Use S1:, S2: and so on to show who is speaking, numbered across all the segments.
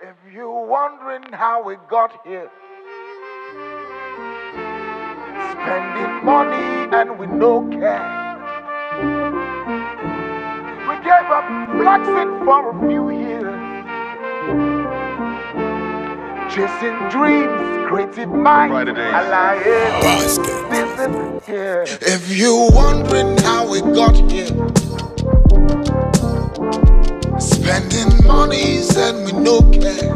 S1: If you're wondering how we got here, spending money and we no care. We gave up flexing for a few years, chasing dreams, creative minds, alliance. This is here. If you're wondering how we got here, spending monies and we no care.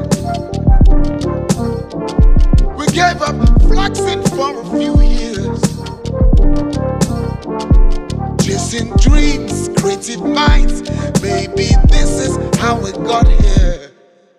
S1: We gave up flexing for a few years, chasing dreams, creative minds. Maybe this is how we got here.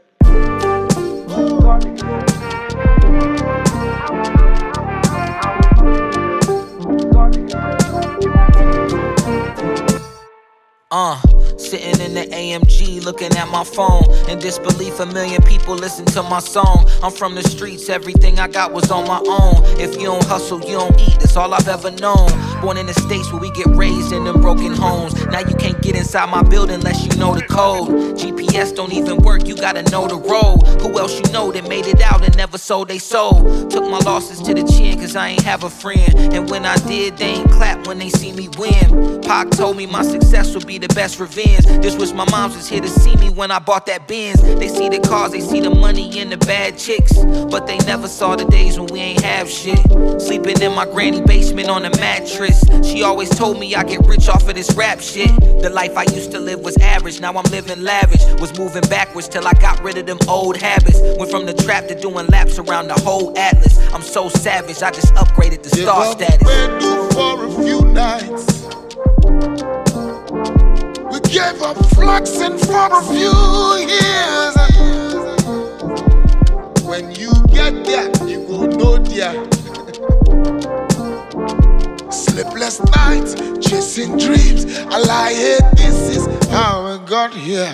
S2: Sitting in the AMG looking at my phone, in disbelief a million people listen to my song. I'm from the streets, everything I got was on my own. If you don't hustle, you don't eat, that's all I've ever known. Born in the States where we get raised in them broken homes. Now you can't get inside my building unless you know the code. GPS don't even work, you gotta know the road. Who else you know that made it out and never sold they soul? Took my losses to the chin cause I ain't have a friend, and when I did, they ain't clap when they see me win. Pac told me my success would be the best revenge. Just wish my moms was here to see me when I bought that Benz. They see the cars, they see the money and the bad chicks, but they never saw the days when we ain't have shit. Sleeping in my granny basement on a mattress. She always told me I get rich off of this rap shit. The life I used to live was average, now I'm living lavish. Was moving backwards till I got rid of them old habits. Went from the trap to doing laps around the whole atlas. I'm so savage, I just upgraded to star status.
S1: We're for a few nights. We gave up flexing for a few years. When you get there, you go know there. Sleepless nights, chasing dreams. I lie here, this is how I got here.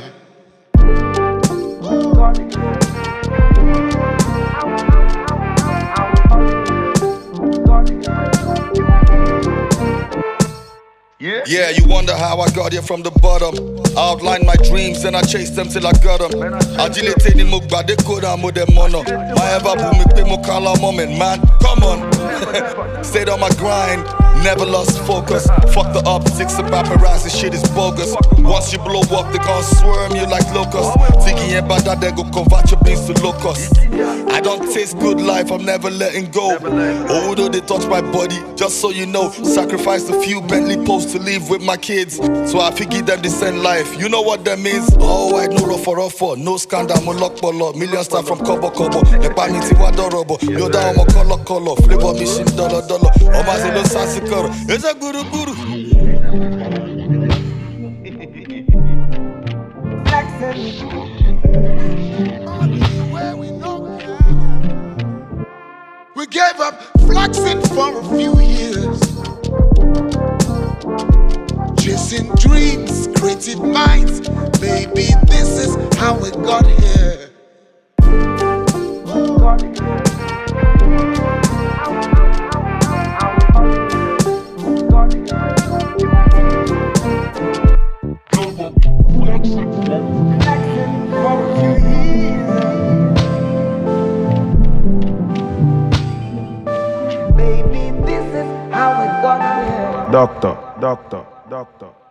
S3: Yeah, you wonder how I got here from the bottom. I outlined my dreams and I chased them till I got them. Agility ni mugba de koda mo de mono. My ever boom me pay mo kala moment, man. Come on. Stayed on my grind, never lost focus. Fuck the optics and paparazzi, shit is bogus. Once you blow up, they gon' swarm you like locusts. Thinking about that, they go convert your beans to locusts. I don't taste good life, I'm never letting go. Although they touch my body, just so you know. Sacrificed a few Bentley posts to live with my kids, so I figured them the same life. You know what that means? Oh, I no rough, no scandal, mo lock bolo. Million start from kobo. Nepa mi ti wa dorobo. Yoda omo color. Flavor mission dollar. Oma zelo sansikoro. It's a guru.
S1: We gave up flexing for a few years, chasing dreams, creative minds. Maybe this is how we got here.
S4: Doctor.